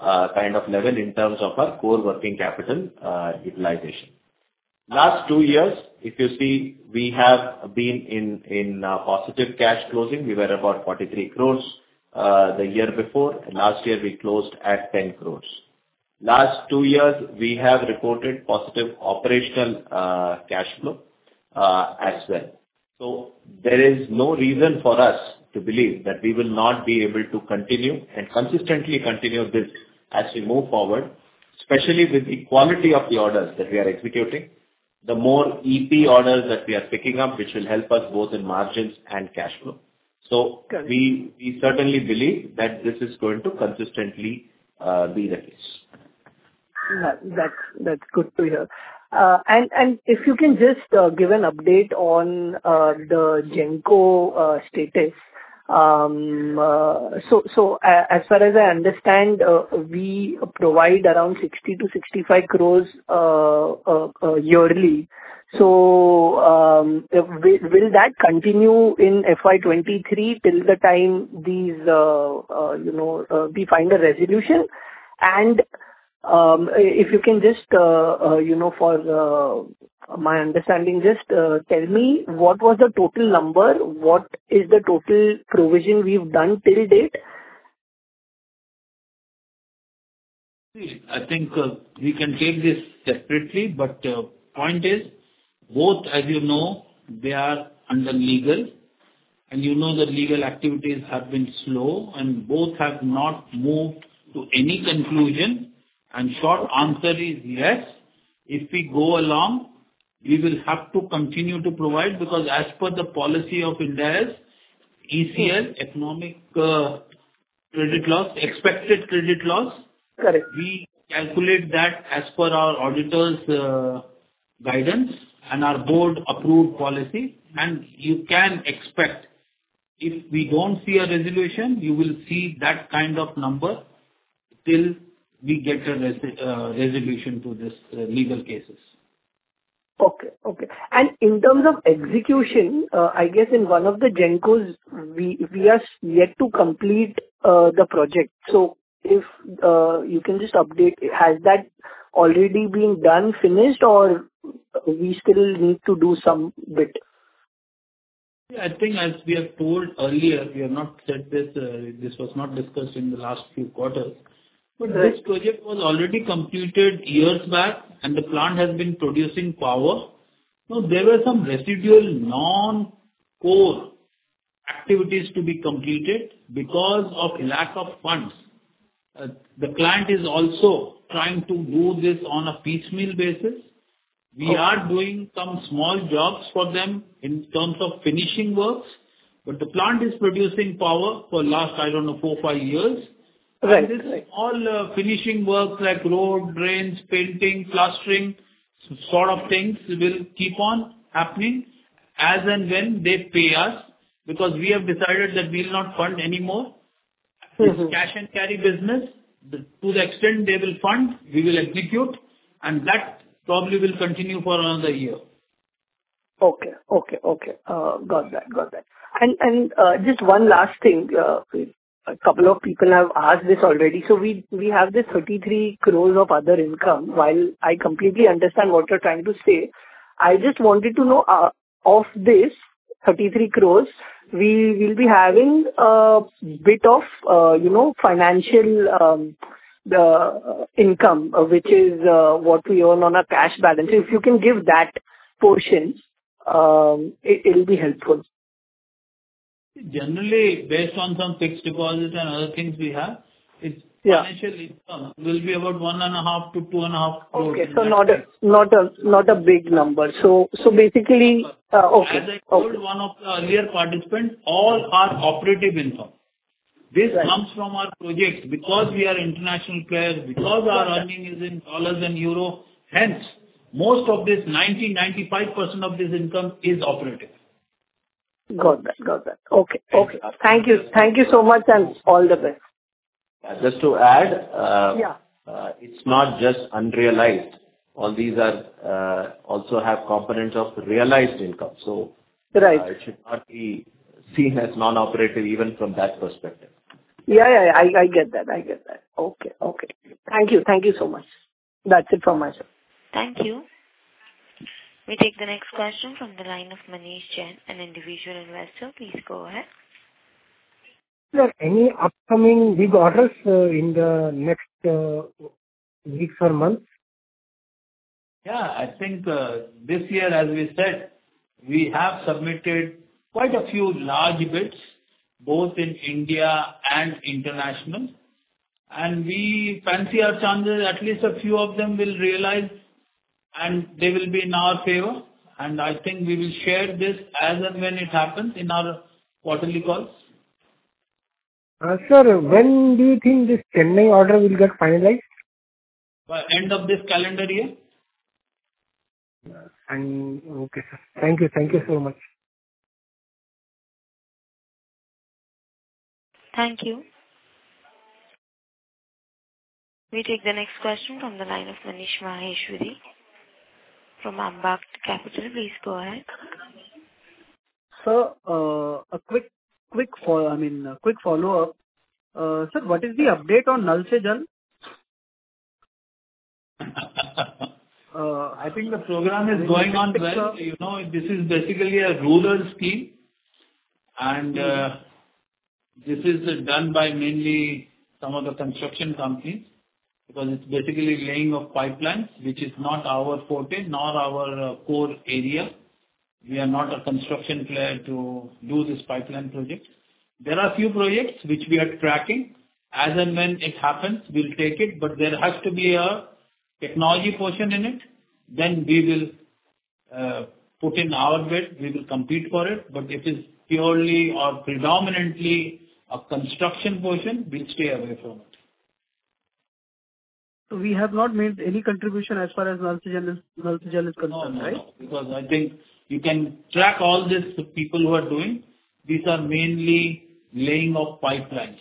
kind of level in terms of our core working capital utilization. Last two years, if you see, we have been in positive cash closing. We were about forty-three crores the year before. Last year, we closed at ten crores. Last two years, we have reported positive operational cash flow as well. So there is no reason for us to believe that we will not be able to continue and consistently continue this as we move forward, especially with the quality of the orders that we are executing, the more E P orders that we are picking up, which will help us both in margins and cash flow. So we, we certainly believe that this is going to consistently uh, be the case. That, that's, that's good to hear. Uh, and, and if you can just uh, give an update on uh, the Genco uh, status. Um, uh, so, so uh, as far as I understand, uh, we provide around sixty to sixty-five crores uh, uh, uh, yearly. So, um, will, will that continue in F Y twenty-three till the time these, uh, uh, you know, uh, we find a resolution? And um, if you can just, uh, uh, you know, for uh, my understanding, just uh, tell me what was the total number, what is the total provision we've done till date? I think uh, we can take this separately, but uh, point is, both, as you know, they are under legal, and you know the legal activities have been slow, and both have not moved to any conclusion. And short answer is yes. If we go along, we will have to continue to provide, because as per the policy of India's E C L, economic uh, credit loss, expected credit loss, Correct. We calculate that as per our auditor's uh, guidance and our board approved policy, and you can expect, if we don't see a resolution, you will see that kind of number till we get a res- uh, resolution to this uh, legal cases. Okay. Okay. And in terms of execution, uh, I guess in one of the Gencos, we we are yet to complete uh, the project. So if uh, you can just update, has that already been done, finished, or we still need to do some bit? Yeah, I think as we have told earlier, we have not said this, uh, this was not discussed in the last few quarters. But this project was already completed years back, and the plant has been producing power. So there were some residual non-core activities to be completed because of lack of funds. Uh, the client is also trying to do this on a piecemeal basis. We okay. are doing some small jobs for them in terms of finishing works, but the plant is producing power for last, I don't know, four, five years. Right. And this right. all uh, finishing works like road, drains, painting, plastering, sort of things will keep on happening as and when they pay us, because we have decided that we will not fund anymore. Mm-hmm. It's cash and carry business. The, to the extent they will fund, we will execute, and that probably will continue for another year. Okay. Okay. Okay. Uh, got that. Got that. And and uh, just one last thing. Uh, a couple of people have asked this already. So we we have this thirty-three crores of other income. While I completely understand what you're trying to say, I just wanted to know uh, of this thirty-three crores, we will be having a bit of uh, you know financial um, the uh, income, uh, which is uh, what we earn on a cash balance. If you can give that portion, um, it will be helpful. Generally, based on some fixed deposits and other things we have, its yeah. financial income will be about one and a half to two and a half crores. Okay, so not a, not a not a big number. So so basically, uh, okay. As I told okay. one of the earlier participants, all our operative income. This right. comes from our projects because we are international players, because our earning is in dollars and euro. Hence, most of this ninety to ninety-five percent of this income is operative. Got that. Got that. Okay. Okay. Thank you. Thank you so much, and all the best. Uh, Just to add, uh, yeah. uh, it's not just unrealized. All these are uh, also have components of realized income. So right. uh, it should not be seen as non-operative even from that perspective. Yeah, yeah, I, I get that. I get that. Okay, okay. Thank you. Thank you so much. That's it from my side. Thank you. We take the next question from the line of Manish Jain, an individual investor. Please go ahead. Sir, any upcoming big orders uh, in the next uh, weeks or months? Yeah, I think uh, this year, as we said, we have submitted quite a few large bids, both in India and international. And we fancy our chances, at least a few of them will realize and they will be in our favor. And I think we will share this as and when it happens in our quarterly calls. Uh, sir, when do you think this Chennai order will get finalized? By end of this calendar year. And okay, sir. Thank you. Thank you so much. Thank you. We take the next question from the line of Manish Maheshwari from Ambak Capital. Please go ahead. Sir, uh, a quick, quick follow. I mean, a quick follow-up. Uh, sir, what is the update on Nal Se Jal? Uh, I think the program is going on well. You know, this is basically a rural scheme, and uh, this is done by mainly some of the construction companies, because it's basically laying of pipelines, which is not our forte nor our uh, core area. We are not a construction player to do this pipeline project. There are few projects which we are tracking. As and when it happens, we'll take it, but there has to be a technology portion in it. Then we will uh, put in our bid, we will compete for it. But if it's purely or predominantly a construction portion, we'll stay away from it. So we have not made any contribution as far as Nal Se Jal is, Nal Se Jal is concerned, no, no, right? No, because I think you can track all this to people who are doing. These are mainly laying of pipelines.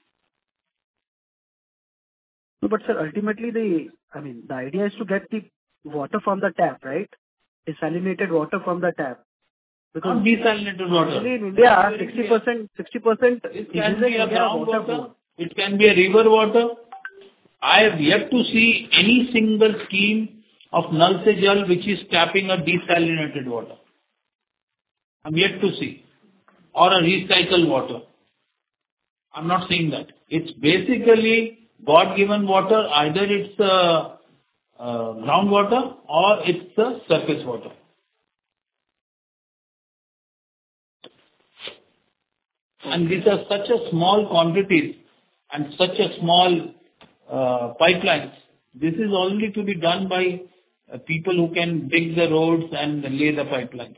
No, but sir, ultimately the, I mean, the idea is to get the water from the tap, right? Desalinated water from the tap. Because Not desalinated water. Actually in India, sixty percent, sixty percent It is can in be a India groundwater. water. It can be a river water. I have yet to see any single scheme of Nal Se Jal which is tapping a desalinated water. I'm yet to see. Or a recycled water. I'm not seeing that. It's basically God-given water. Either it's uh, uh, groundwater or it's the surface water. And these are such a small quantities and such a small uh, pipelines. This is only to be done by uh, people who can dig the roads and lay the pipelines.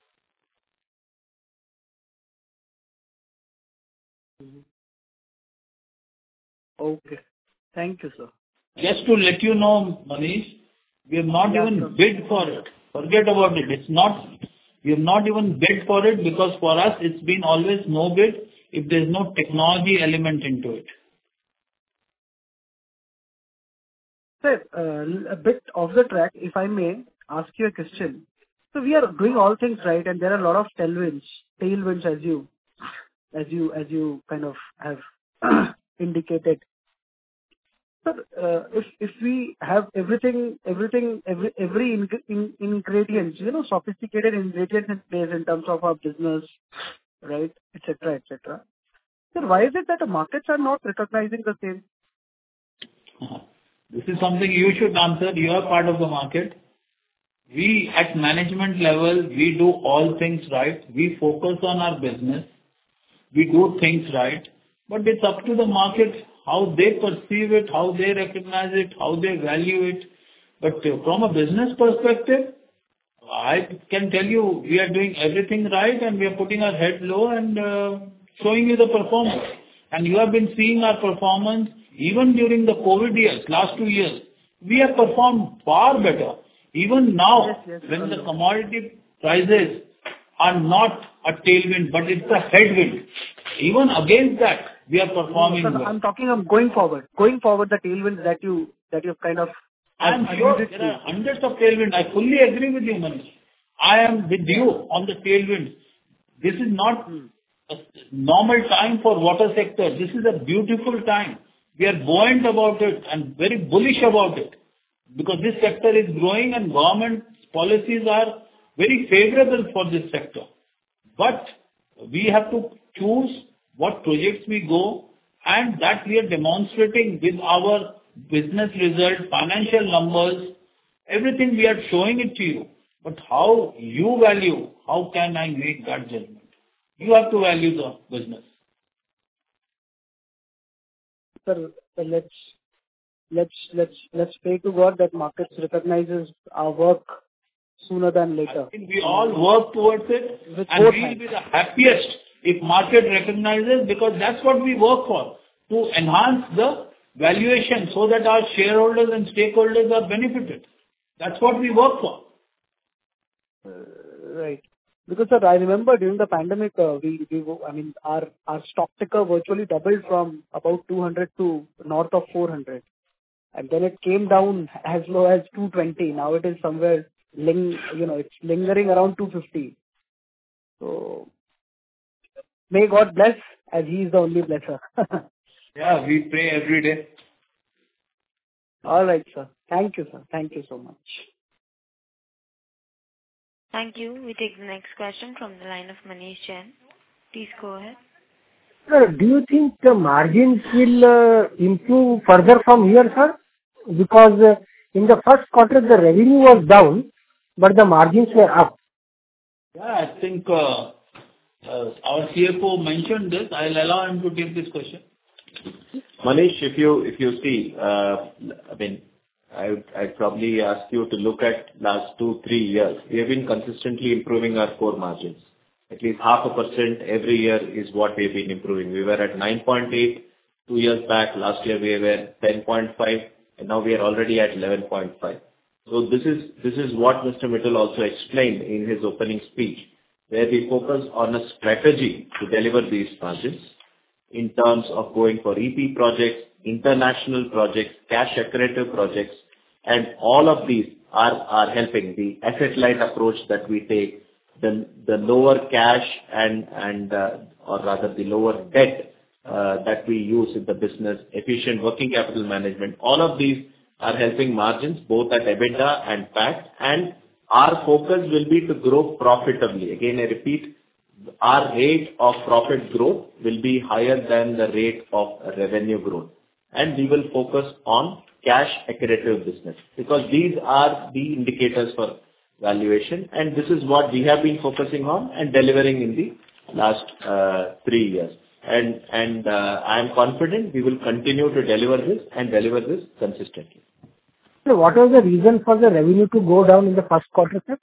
Okay. Thank you, sir. Just to let you know, Manish, we have not Yeah, even sure. bid for it. Forget about it. It's not, we have not even bid for it, because for us it's been always no bid if there's no technology element into it. Sir, uh, a bit off the track, if I may ask you a question. So we are doing all things right, and there are a lot of tailwinds, tailwinds as you, as you, as you kind of have indicated. Sir, uh, if if we have everything, everything, every every in, in, ingredient, you know, sophisticated ingredients in place in terms of our business, right, et cetera, et cetera. Sir, why is it that the markets are not recognizing the same? This is something you should answer. You are part of the market. We at management level, we do all things right. We focus on our business. We do things right. But it's up to the market how they perceive it, how they recognize it, how they value it. But uh, from a business perspective, I can tell you we are doing everything right, and we are putting our head low and uh, showing you the performance. And you have been seeing our performance even during the COVID years, last two years. We have performed far better. Even now, Yes, yes, when sir. the commodity prices are not a tailwind, but it's a headwind. Even against that, we are performing Sir, well. I'm talking of going forward. Going forward, the tailwinds that you that you've kind of I'm have sure alluded there to. are hundreds of tailwinds. I fully agree with you, Manish. I am with you on the tailwinds. This is not Hmm. a normal time for water sector. This is a beautiful time. We We are buoyant about it and very bullish about it, because this sector is growing and government policies are very favorable for this sector. But we have to choose what projects we go, and that we are demonstrating with our business results, financial numbers, everything we are showing it to you. But how you value, how can I make that judgment? You have to value the business. Sir, let's let's let's let's pray to God that markets recognizes our work sooner than later. I think we all work towards it, With and both we will hands. be the happiest if market recognizes, because that's what we work for, to enhance the valuation so that our shareholders and stakeholders are benefited. That's what we work for. Uh, Right. Because, sir, I remember during the pandemic, uh, we, we, I mean, our, our stock ticker virtually doubled from about two hundred to north of four hundred. And then it came down as low as two twenty. Now it is somewhere, ling, you know, it's lingering around two fifty. So, may God bless, as He is the only blesser. Yeah, we pray every day. All right, sir. Thank you, sir. Thank you so much. Thank you. We take the next question from the line of Manish Jain. Please go ahead. Sir, do you think the margins will uh, improve further from here, sir? Because uh, in the first quarter, the revenue was down, but the margins were up. Yeah, I think uh, uh, our C F O mentioned this. I'll allow him to take this question. Manish, if you if you see, uh, I mean, I would I'd probably ask you to look at last two, three years. We have been consistently improving our core margins. At least half a percent every year is what we've been improving. We were at nine point eight two years back. Last year we were ten point five, and now we are already at eleven point five. So this is this is what Mister Mittal also explained in his opening speech, where we focus on a strategy to deliver these margins in terms of going for E P projects, international projects, cash accretive projects, and all of these are, are helping. The asset-light approach that we take, the, the lower cash and, and uh, or rather the lower debt uh, that we use in the business, efficient working capital management, all of these are helping margins both at EBITDA and P A T, and our focus will be to grow profitably. Again, I repeat, our rate of profit growth will be higher than the rate of revenue growth. And we will focus on cash accretive business, because these are the indicators for valuation, and this is what we have been focusing on and delivering in the last uh, three years. And and uh, I am confident we will continue to deliver this and deliver this consistently. So what was the reason for the revenue to go down in the first quarter, sir?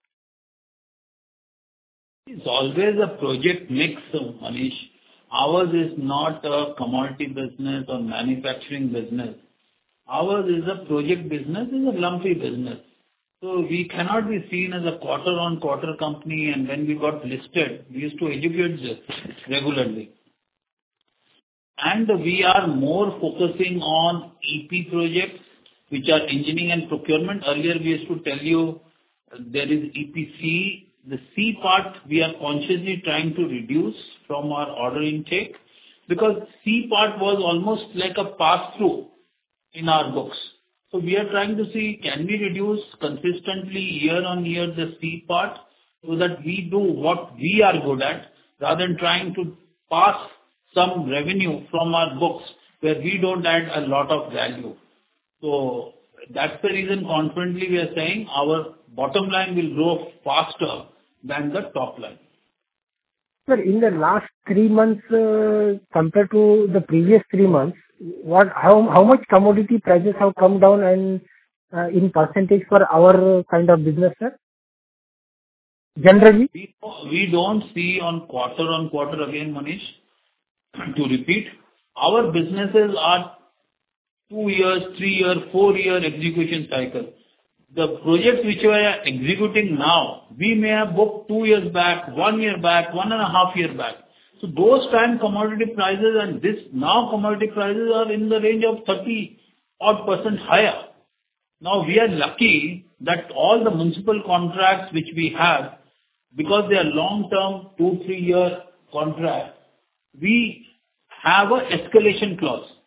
It's always a project mix, Manish. Ours is not a commodity business or manufacturing business. Ours is a project business, is a lumpy business. So we cannot be seen as a quarter-on-quarter company, and when we got listed, we used to educate this regularly. And we are more focusing on E P projects, which are engineering and procurement. Earlier we used to tell you uh, there is E P C. The C part we are consciously trying to reduce from our order intake, because C part was almost like a pass-through in our books. So we are trying to see, can we reduce consistently year on year the C part, so that we do what we are good at, rather than trying to pass some revenue from our books where we don't add a lot of value. So that's the reason confidently we are saying our bottom line will grow faster than the top line. Sir, in the last three months, uh, compared to the previous three months, what, how, how much commodity prices have come down, and uh, in percentage for our kind of business, sir? Generally? We, we don't see on quarter on quarter again, Manish, to repeat. Our businesses are two years, three year, four year execution cycle. The projects which we are executing now, we may have booked two years back, one year back, one and a half year back. So those time commodity prices and this now commodity prices are in the range of thirty odd percent higher. Now we are lucky that all the municipal contracts which we have, because they are long-term, two, three year contracts, we have a escalation clause.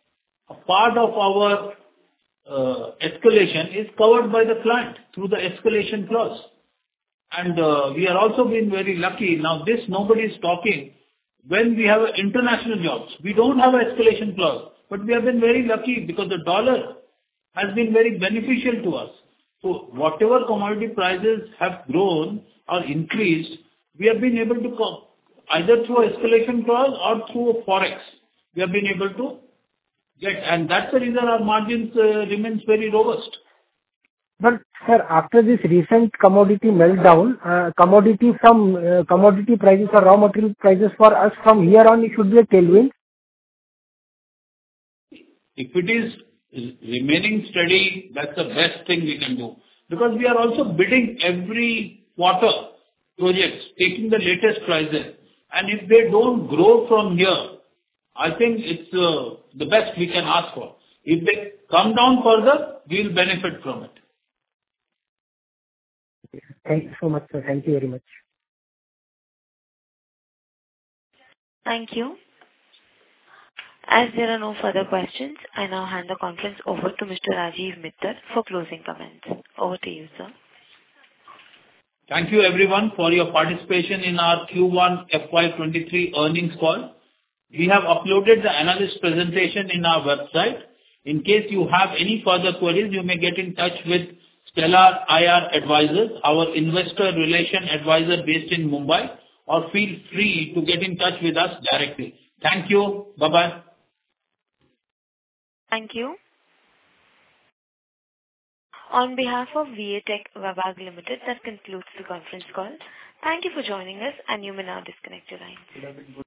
a part of our uh, escalation is covered by the client through the escalation clause. And uh, we are also been very lucky. Now, this nobody is talking. When we have international jobs, we don't have an escalation clause, but we have been very lucky because the dollar has been very beneficial to us. So whatever commodity prices have grown or increased, we have been able to co- either through escalation clause or through a forex, we have been able to get, and that's the reason our margins uh, remains very robust. But sir, after this recent commodity meltdown, uh, commodity from uh, commodity prices or raw material prices for us from here on, it should be a tailwind. If it is remaining steady, that's the best thing we can do. Because we are also bidding every quarter projects, taking the latest prices. And if they don't grow from here, I think it's uh, the best we can ask for. If they come down further, we will benefit from it. Thank you so much, sir. Thank you very much. Thank you. As there are no further questions, I now hand the conference over to Mister Rajiv Mittal for closing comments. Over to you, sir. Thank you everyone for your participation in our Q one F Y twenty-three earnings call. We have uploaded the analyst presentation in our website. In case you have any further queries, you may get in touch with Stellar I R Advisors, our investor relation advisor based in Mumbai, or feel free to get in touch with us directly. Thank you. Bye-bye. Thank you. On behalf of V A Tech Vabag Limited, that concludes the conference call. Thank you for joining us, and you may now disconnect your lines.